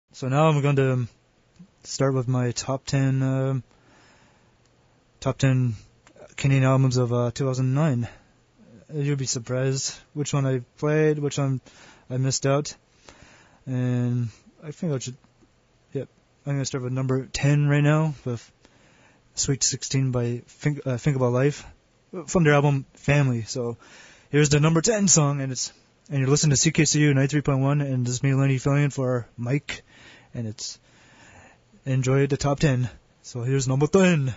So now I'm going to start with my top ten Canadian albums of 2009. You'll be surprised which one I played, which one I missed out, and I think I should. Yep, I'm going to start with number 10 right now with Sweet 16 by Think About Life from their album Family. So here's the number 10 song, and you're listening to CKCU 93.1, and this is me, Lenny, filling in for Mike, and it's enjoy the top 10. So here's number 10.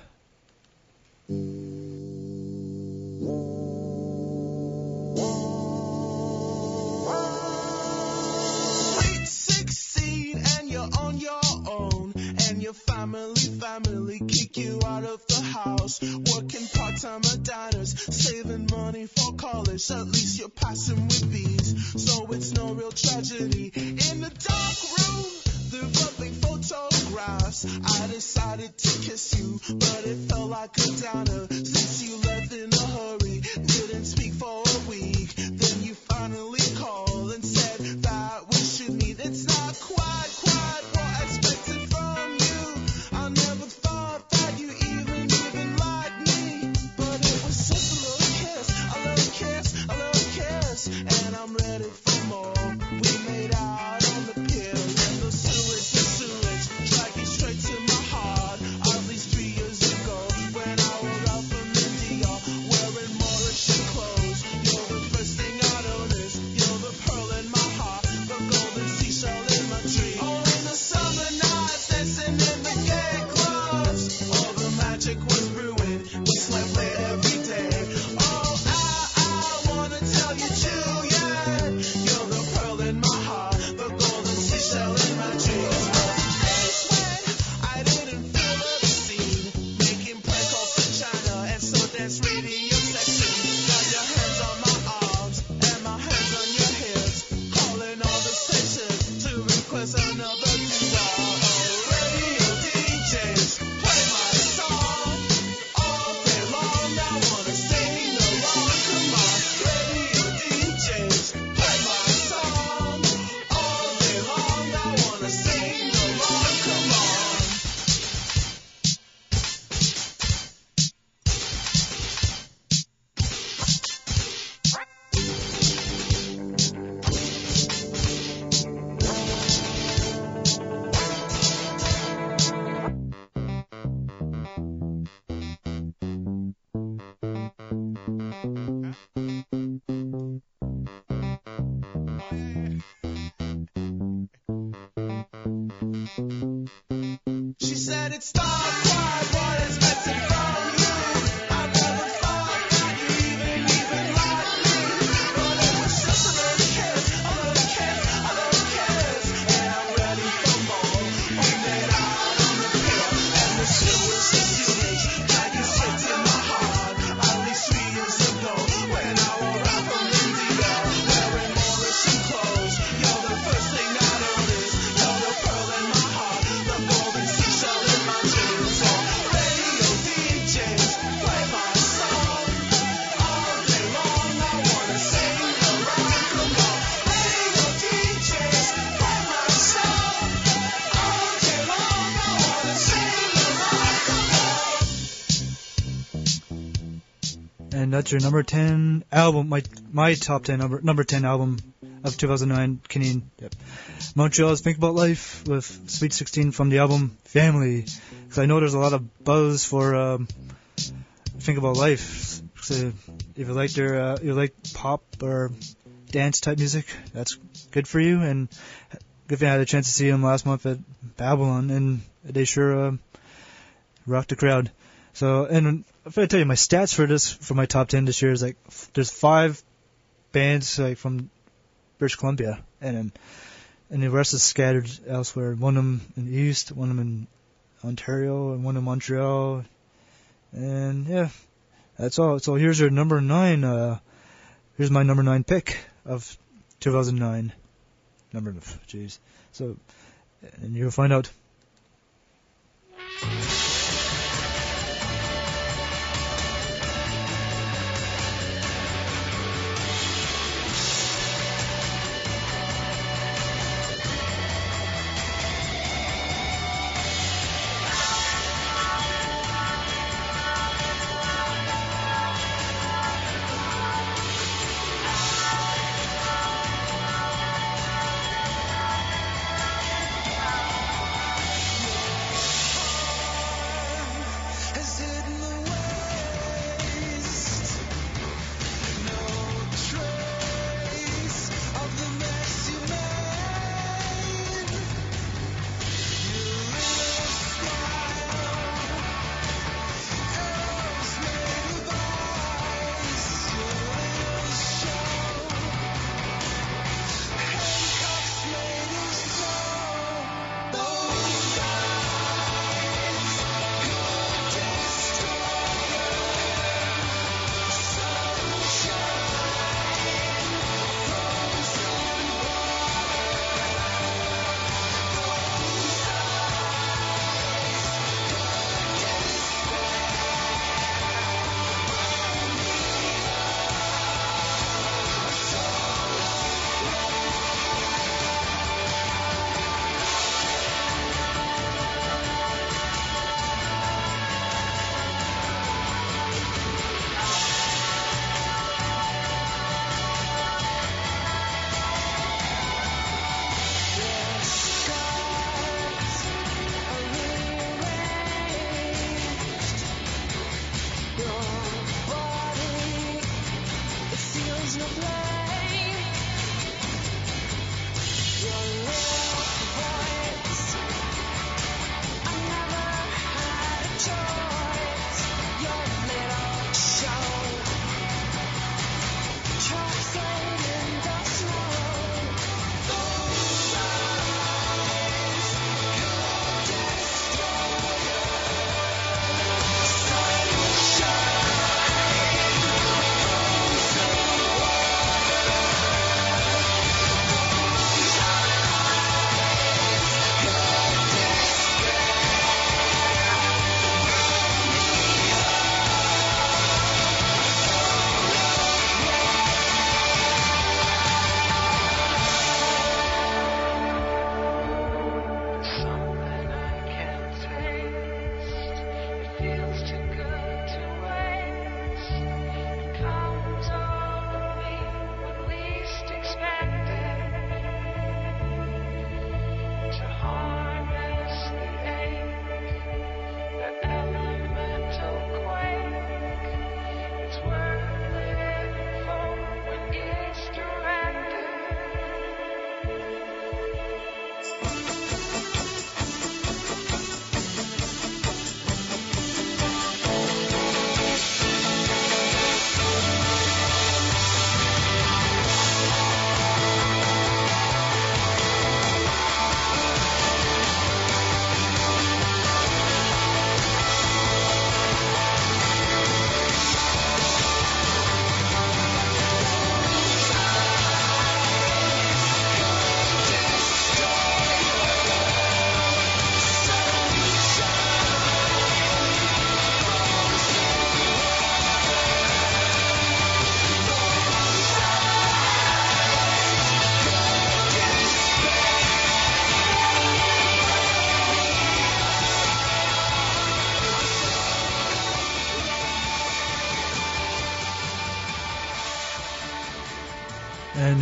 Sweet 16 and you're on your own, and your family kick you out of the house, working part-time at diners, saving money for college. At least you're passing with B's, so it's no real tragedy. In the dark room, they're rubbing photographs. I decided to kiss you, but it felt like a downer since you left in a hurry, didn't speak for a week. Then you finally called and said that we should meet. It's not quite what I expected from you. I never thought that you even liked me, but it was just a little kiss, and I'm ready for more. We made out on the pier, and the sewage, dragging straight to my heart. At least 3 years ago, when I was out from India, wearing Mauritian clothes. You're the first thing I noticed. You're the pearl in my heart, the golden seashell in my tree. Oh, in the summer nights, dancing in the gay clubs, all the magic was ruined. We slept late every day. Oh, I wanna tell you, Juliet, you're the pearl in my heart, the golden seashell in my tree. Days when I didn't feel obscene, making prank calls to China and so dance radio section. Got your hands on my arms and my hands on your hips, calling all the stations to request another duet. Radio DJs play my song all day long. I wanna sing along. Come on, radio DJs play my song all day long. I wanna sing along. Come on. She said it's not quite what I expected from you. I never thought that you even liked me, but it was just a little kiss, and I'm ready for more. We made out on the pier, and the sewage, dragging straight to my heart. At least 3 years ago, when I was out from India, wearing Mauritian clothes. You're the first thing I noticed. You're the pearl in my heart, the golden seashell in my dreams. So radio DJs play my song all day long. I wanna sing along. Come on, radio DJs play my song all day long. I wanna sing along. Come on. And that's your number 10 album, my top 10 number 10 album of 2009 Canadian. Yep. Montreal's Think About Life with Sweet 16 from the album Family. Because I know there's a lot of buzz for Think About Life. So if you like pop or dance type music, that's good for you. And good thing I had a chance to see them last month at Babylon, and they sure rocked the crowd. So, and if I tell you my stats for my top 10 this year is like there's 5 bands like from British Columbia, and the rest is scattered elsewhere. One of them in the East, one of them in Ontario, and one in Montreal, and yeah, that's all. So here's your number 9. Here's my number 9 pick of 2009. Jeez. So, and you'll find out.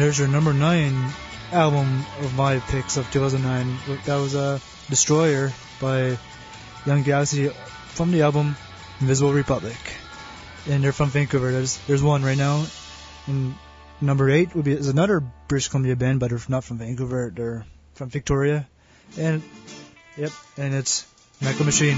there's your number 9 album of my picks of 2009. That was Destroyer by Young Galaxy from the album Invisible Republic. And they're from Vancouver. There's one right now. And number 8 is another British Columbia band, but they're not from Vancouver. They're from Victoria. And it's Metal Machine.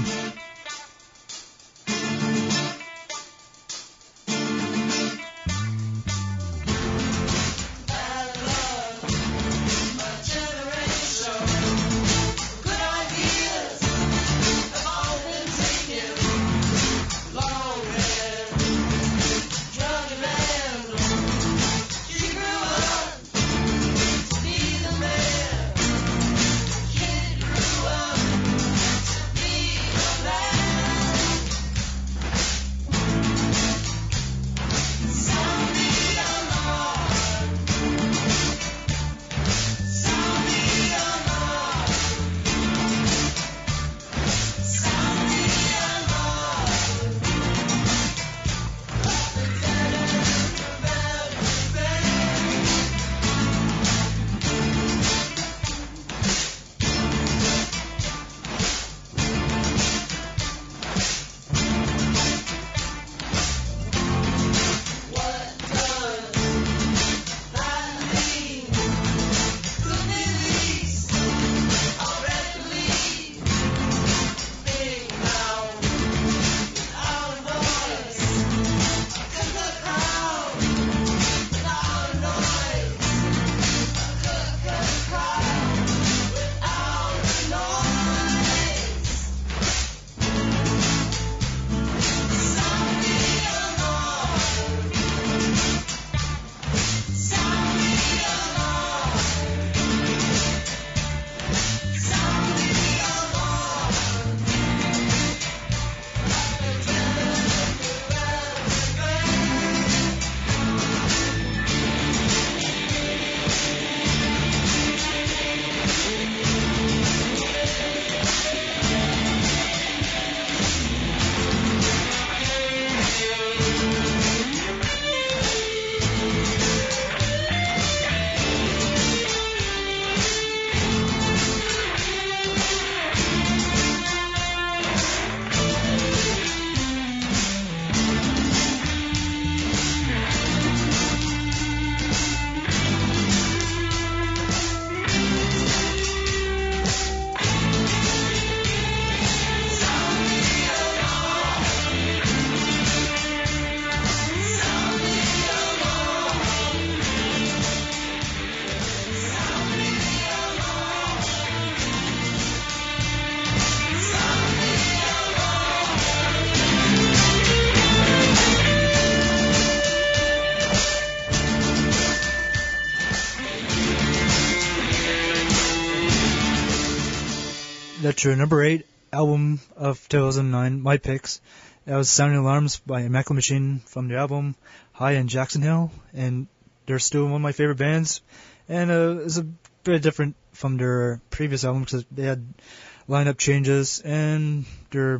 That's your number 8 album of 2009, my picks. That was Sounding Alarms by Metal Machine from the album High in Jackson Hill, and they're still one of my favorite bands. And it's a bit different from their previous album because they had lineup changes and they're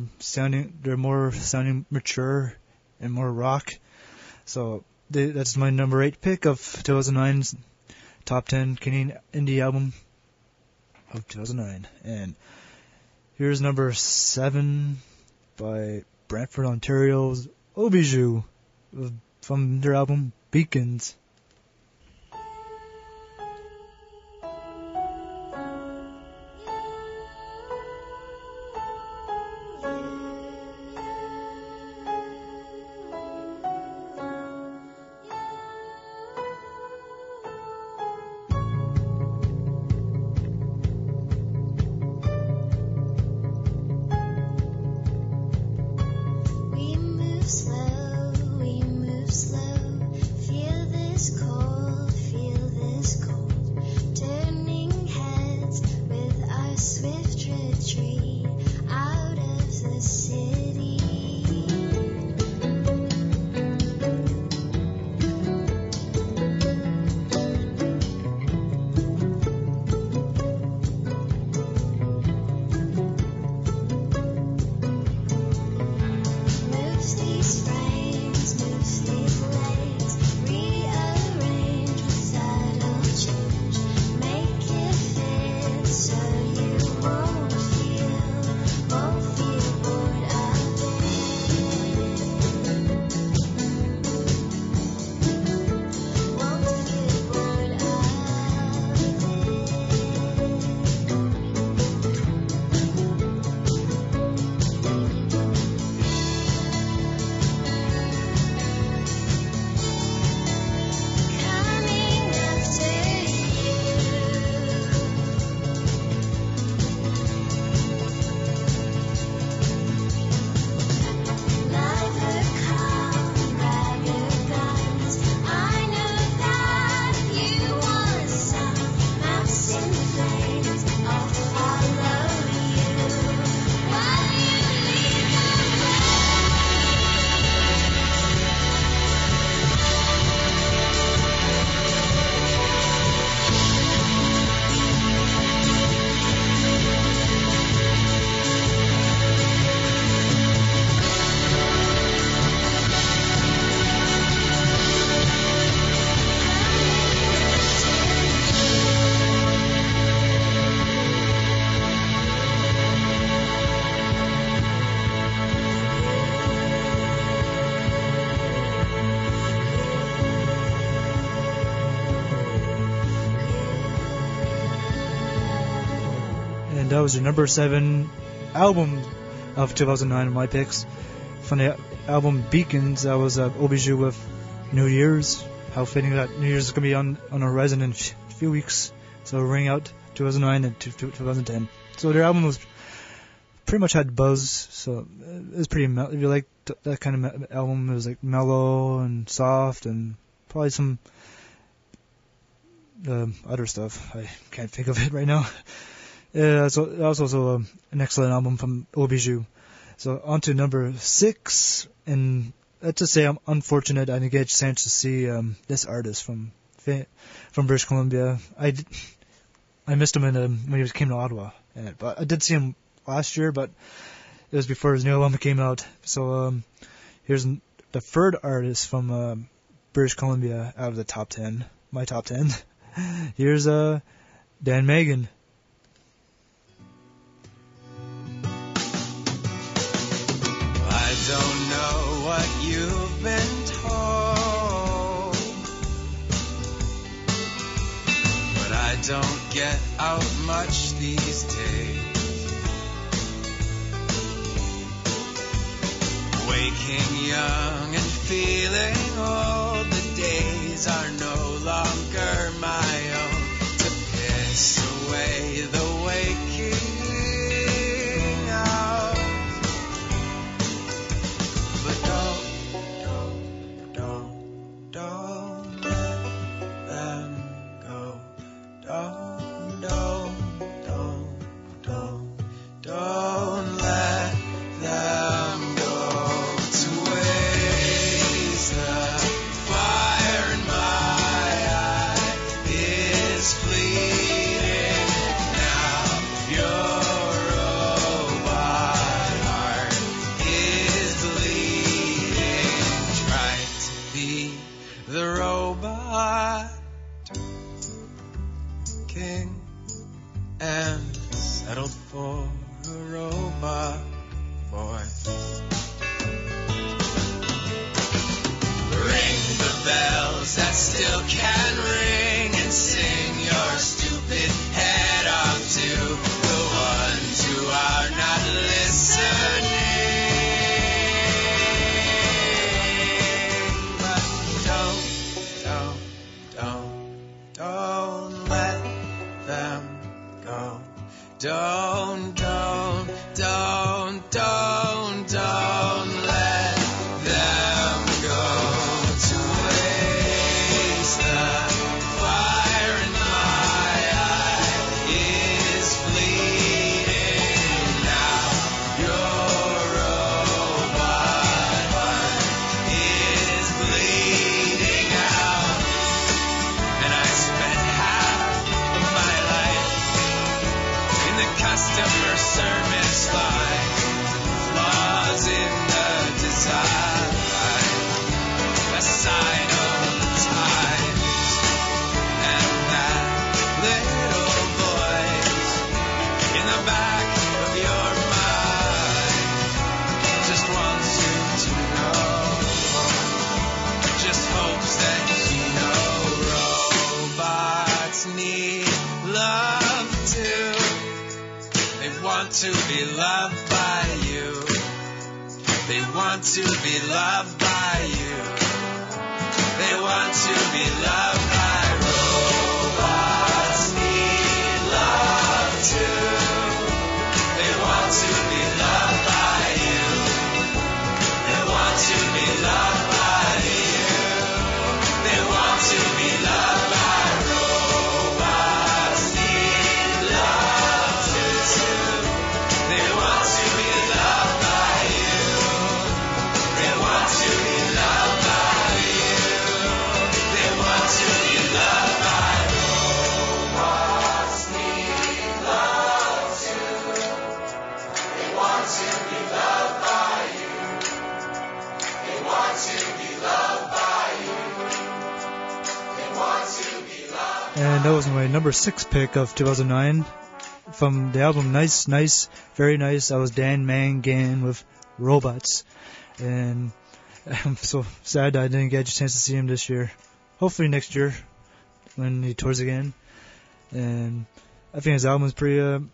more sounding mature and more rock. So that's my number 8 pick of 2009's top 10 Canadian indie album of 2009. And here's number 7 by Brantford, Ontario's Obiju from their album Beacons. We move slow, feel this cold, turning heads with our swift retreat out of the city. Moves these frames, moves these legs, rearrange beside And that was your number 7 album of 2009 in my picks. From the album Beacons, that was Obiju with New Year's. How fitting that New Year's is going to be on the horizon in a few weeks. So ring out 2009 and 2010. So their album was pretty much had buzz. So it was pretty, if you like that kind of album, it was like mellow and soft and probably some other stuff. I can't think of it right now. So that was also an excellent album from Obiju. So on to number 6, and let's just say I'm unfortunate I didn't get a chance to see this artist from British Columbia. I missed him when he came to Ottawa, but I did see him last year, but it was before his new album came out. So here's the third artist from British Columbia out of the top 10, my top 10. Here's Dan Megan. I don't know what you've been told, but I don't get out much these days. Waking young and feeling old, the days are no longer my own. To piss away the waking hours. But don't let them go. Don't let them go to waste. The fire in my eye is fleeting now. Your robot heart is bleeding. Try to be the robot king and settled for a robot voice. Ring the bells that still can ring and sing your stupid head off to the ones who are not listening. But don't let them go. Don't let them go to waste. The fire in my eye is bleeding now. Your robot heart is bleeding out. And I spent half of my life in the customer service line. Flaws in the design, a sign of the times, and that little voice in the back of your mind just wants you to know, just hopes that you know robots need love too. They want to be loved by you. They want to be loved by you. They want to be loved by robots. Need love too. They want to be loved by you. They want to be loved by you. They want to be loved by robots. Need love too. They want to be loved by you. They want to be loved by you. They want to be loved by robots. Need love too. They want to be loved by you. They want to be loved by you. They want to be loved. And that was my number 6 pick of 2009 from the album Nice, Very Nice. That was Dan Mangan with Robots. And I'm so sad I didn't get a chance to see him this year. Hopefully next year when he tours again. And I think his album is pretty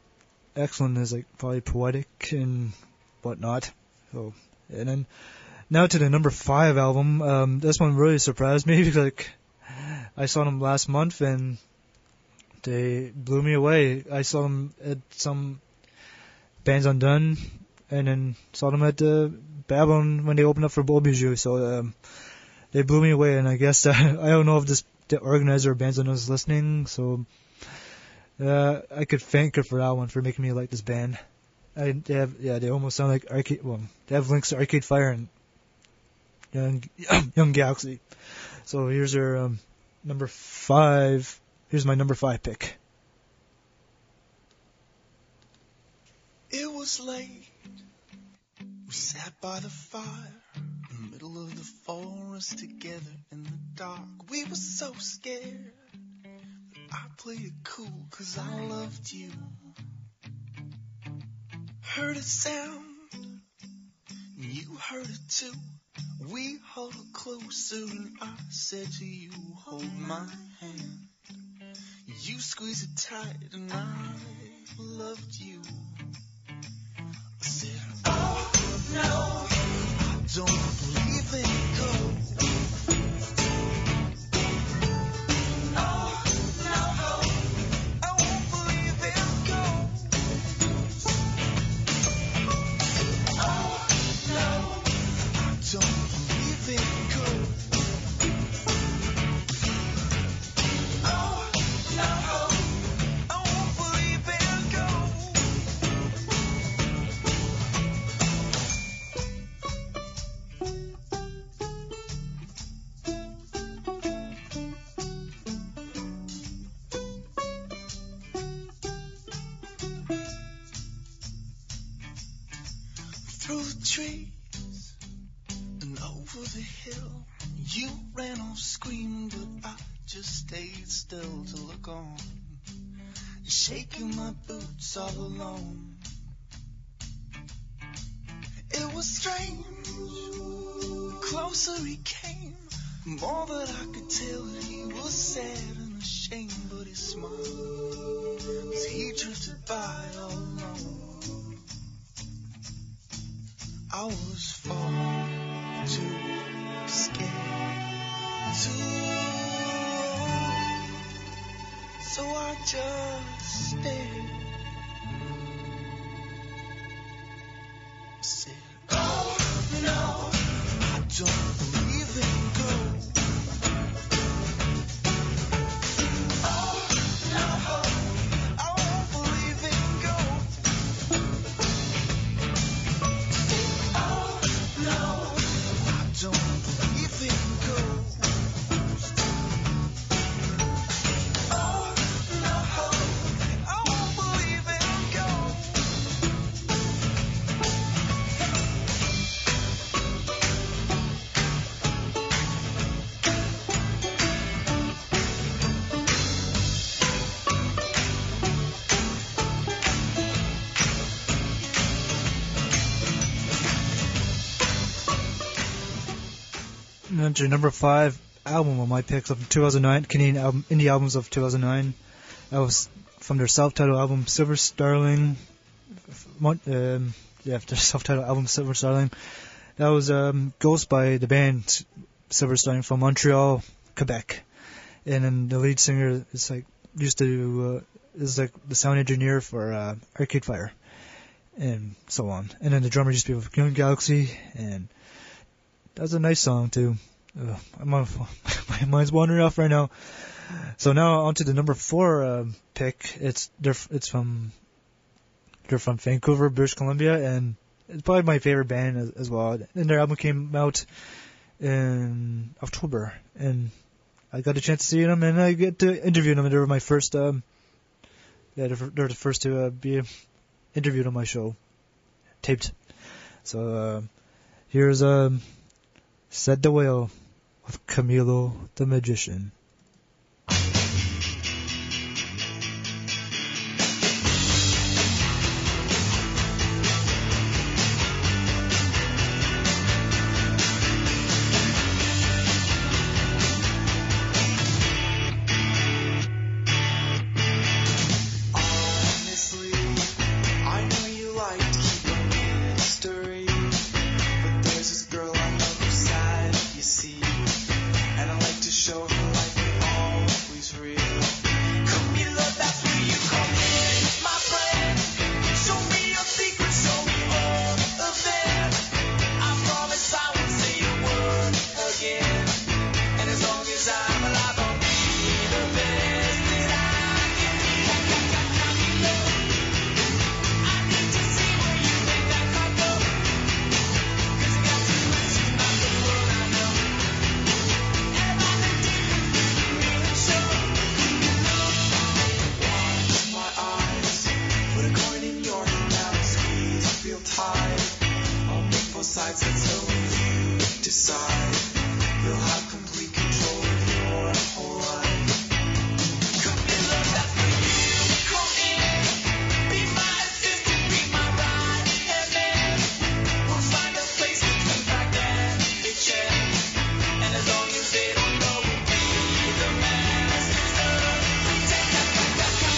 excellent is like probably poetic and whatnot. So, and then now to the number 5 album. This one really surprised me because like I saw them last month and they blew me away. I saw them at some Bands Undone, and then saw them at Babylon when they opened up for Beaujeu. So they blew me away, and I guess I don't know if the organizer of Bands Undone is listening. So I could thank her for that one, for making me like this band. They almost sound like Arcade. Well, they have links to Arcade Fire and Young Galaxy. So here's their number 5. Here's my number 5 pick. It was late. We sat by the fire in the middle of the forest together in the dark. We were so scared, but I played it cool 'cause I loved you. Heard a sound, and you heard it too. We huddled closer and I said to you, hold my hand. You squeezed it tight and I loved you. I said, oh no, I don't believe in ghosts. Oh no, I won't believe in ghosts. Oh no, I don't believe in ghosts. Oh no, I won't believe in ghosts. Through the trees and over the hill, you ran off screaming, but I just stayed still to look on, shaking my boots all alone. It was strange. The closer he came, the more that I could tell that he was sad and ashamed, but he smiled as he drifted by all alone. I was far too scared to run, so I just stared. I said, oh no, I don't believe in ghosts. Oh no, I won't believe in ghosts. Oh no, I don't believe in ghosts. Oh no, I won't believe in ghosts. And then to number 5 album of my picks of 2009, Canadian album, indie albums of 2009. That was from their self-titled album Silver Starling. Their self-titled album Silver Starling. That was Ghost by the band Silver Starling from Montreal, Quebec. And then the lead singer is like is like the sound engineer for Arcade Fire, and so on. And then the drummer used to be with Young Galaxy, and that's a nice song too. My mind's wandering off right now. So now on to the number 4 pick. They're from Vancouver, British Columbia, and it's probably my favorite band as well. And their album came out in October, and I got a chance to see them, and I get to interview them. They were my first. They're the first to be interviewed on my show, taped. So here's Said the Whale with Camilo the Magician. Honestly, Put a coin in your hand now and squeeze. I feel tired. I'll make both sides until you decide. You'll have complete control of your whole life. Come in, love, that's for you. Come in. Be my assistant, be my right hand man. We'll find a place between back and bitchin'. And as long as they don't know, we'll be the masters of pretend.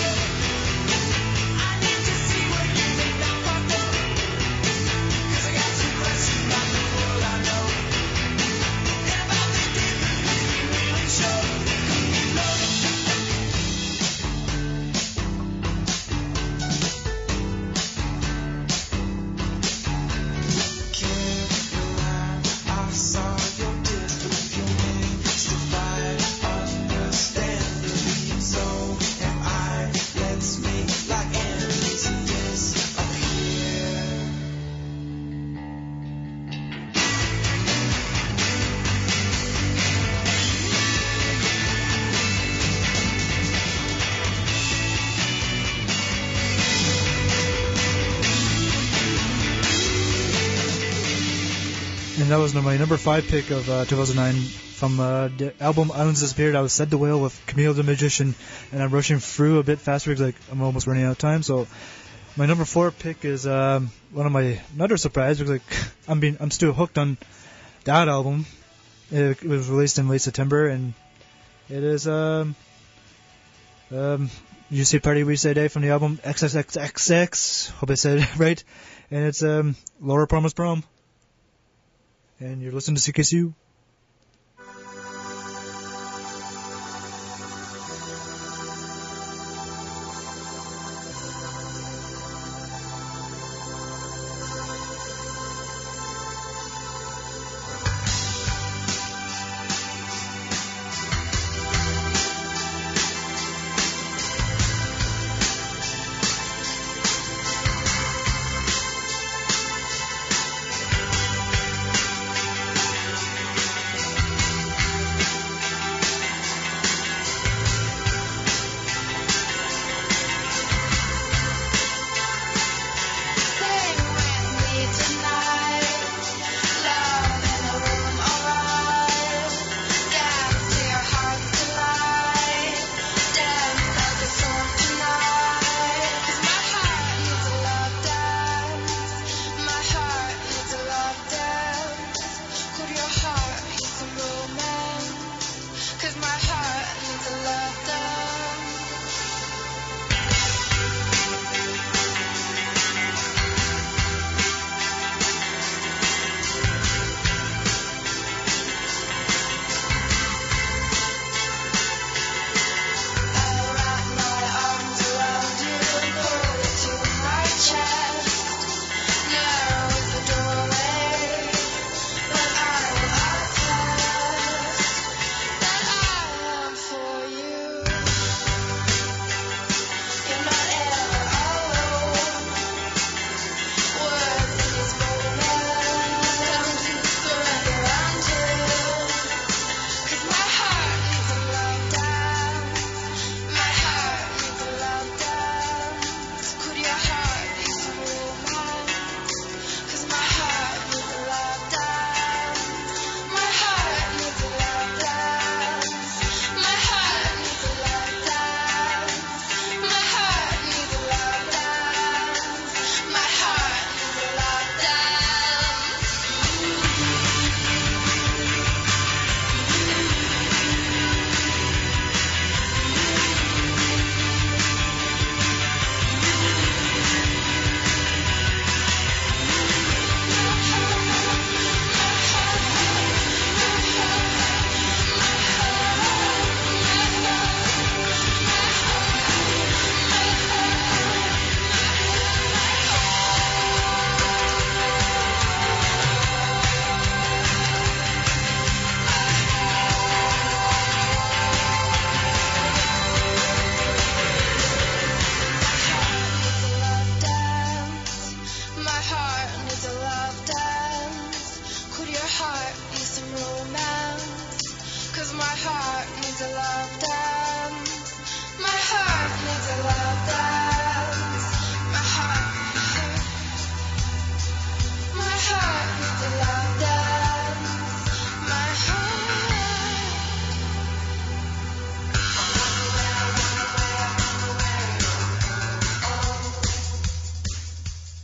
I need to see where you think I'm fucked up. 'Cause I got some questions about the world I know. And about the demons we really show. Caroline, I saw your disc with your name still understandably. So am I. Let's make like enemies and disappear. And that was my number 5 pick of 2009 from the album Islands Disappeared. I was Said the Whale with Camille the Magician, and I'm rushing through a bit faster because I'm almost running out of time. So my number 4 pick is one of my another surprise because I'm still hooked on that album. It was released in late September, and it is You Say Party We Say Day from the album XXXXX. Hope I said it right. And it's Laura Palmer's Prom. And you're listening to CKCU.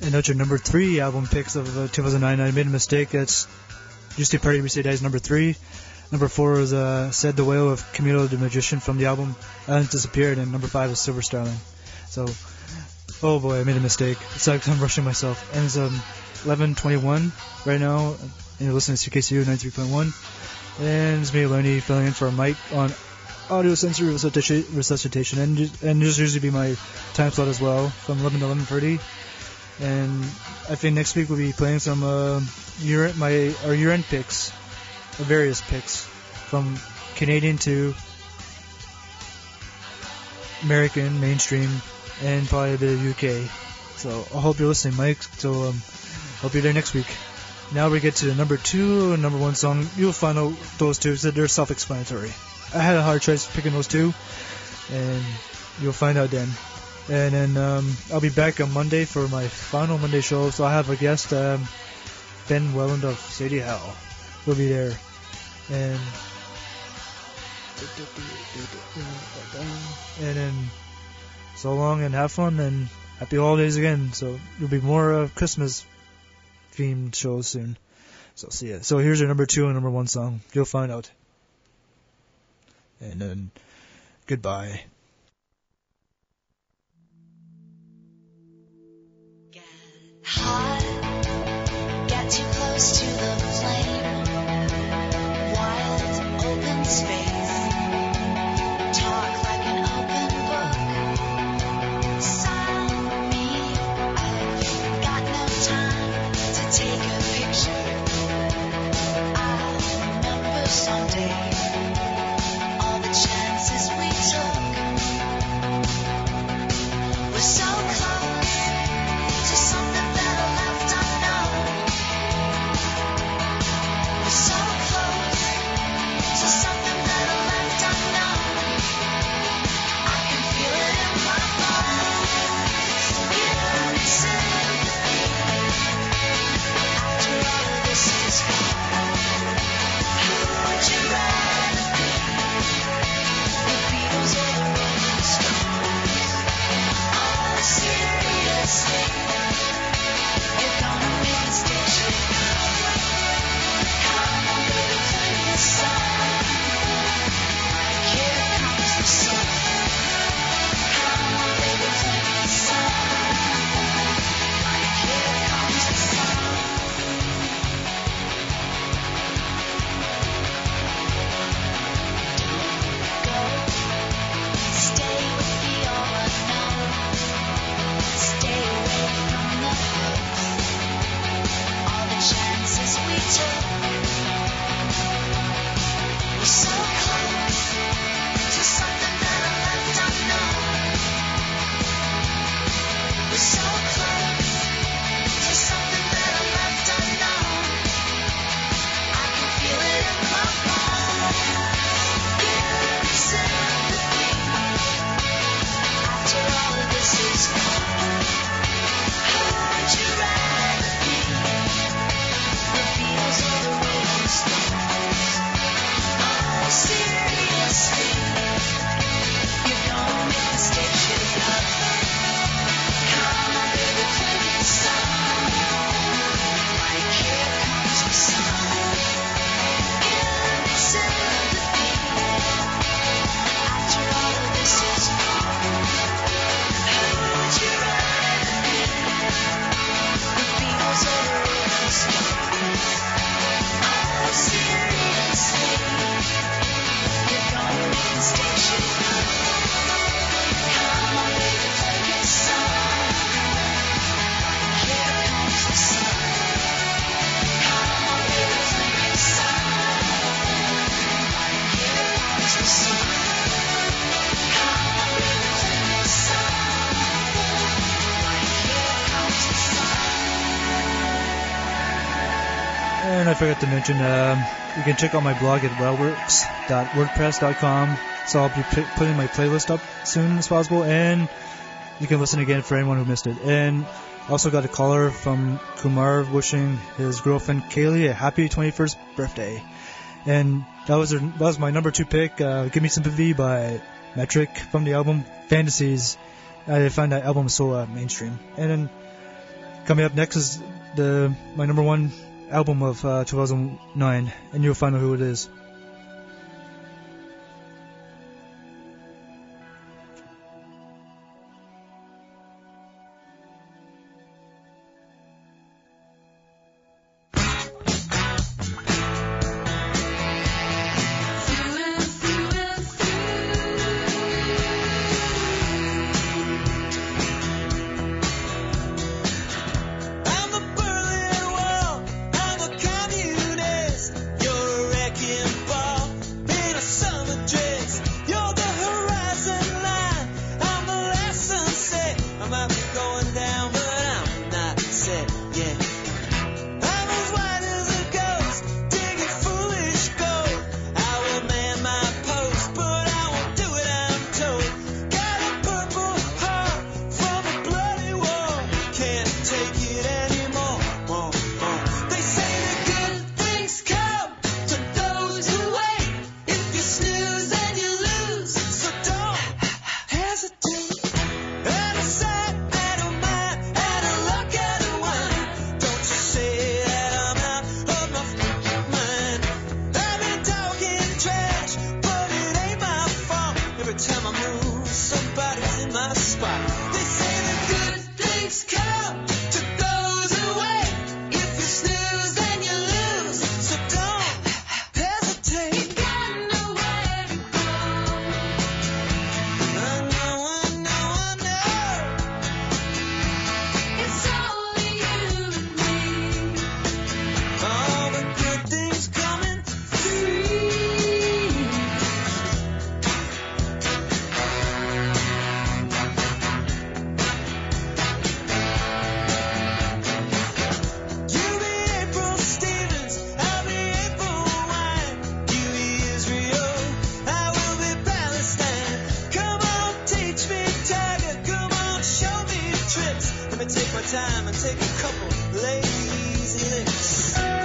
And that's your number 3 album picks of 2009. I made a mistake. It's Juicy Party Recent Days, number 3. Number 4 is Said the Whale of Camilo the Magician from the album Islands Disappeared. And number 5 is Silver Starling. So, oh boy, I made a mistake. So I'm rushing myself. And it's 11:21 right now. And you're listening to CKCU 93.1. And it's me, Lenny, filling in for Mike on audio sensory resuscitation. And this usually be my time slot as well, from 11 to 11:30. And I think next week we'll be playing some year-end picks, various picks, from Canadian to American, mainstream, and probably a bit of UK. So I hope you're listening, Mike. So hope you're there next week. Now we get to the number 2 and number 1 song. You'll find out those two, so they're self-explanatory. I had a hard choice picking those two, and you'll find out then. And then I'll be back on Monday for my final Monday show. So I have a guest, Ben Welland of Sadie Hell. He'll be there. And then so long and have fun and happy holidays again. So there'll be more Christmas themed shows soon. So see ya. So here's your number 2 and number 1 song. You'll find out. And then goodbye. Hot, get too close to the flame. Wild, open space. Talk like an open book. Sign me up. Got no time to take a picture. I'll remember someday all the chances we took. We're so close to something better left unknown. We're so close to something better left unknown. I can feel it in my bones. Give me sympathy. After all of this is gone, who would you rather be? The Beatles or the Rolling Stones? Oh, seriously. You're gonna make mistakes, you know. Come on, baby, play this song. Like here comes the sun. Come on, baby, play this song. Like here comes the sun. Don't go. Stay with the all unknown. Stay away from the hooks. All the chances we took. We're so close to something better left unknown. We're so close to something better left unknown. I can feel it in my bones. Give me sympathy. After all of this is gone, who would you rather be? The Beatles or the Rolling Stones? Oh, seriously, you're gonna make mistakes, you know. Come on, baby, play this song. Like here comes the sun. Give me sympathy. After all of this is gone, who would you rather be? The Beatles or the Rolling Stones? Oh, seriously, you're gonna make mistakes, you know. Come on, baby, play this song. Like here comes the sun. Come on, baby, play this song. Like here comes the sun. Come on, baby, play this song. Like here comes the sun. And I forgot to mention, you can check out my blog at wildworks.wordpress.com. So I'll be putting my playlist up soon as possible, and you can listen again for anyone who missed it. And also got a caller from Kumar wishing his girlfriend Kaylee a happy 21st birthday. And that was my number 2 pick, Give Me Sympathy by Metric from the album Fantasies. I find that album so mainstream. And then Coming up next is my number one album of 2009, and you'll find out who it is. Time and take a couple lazy licks.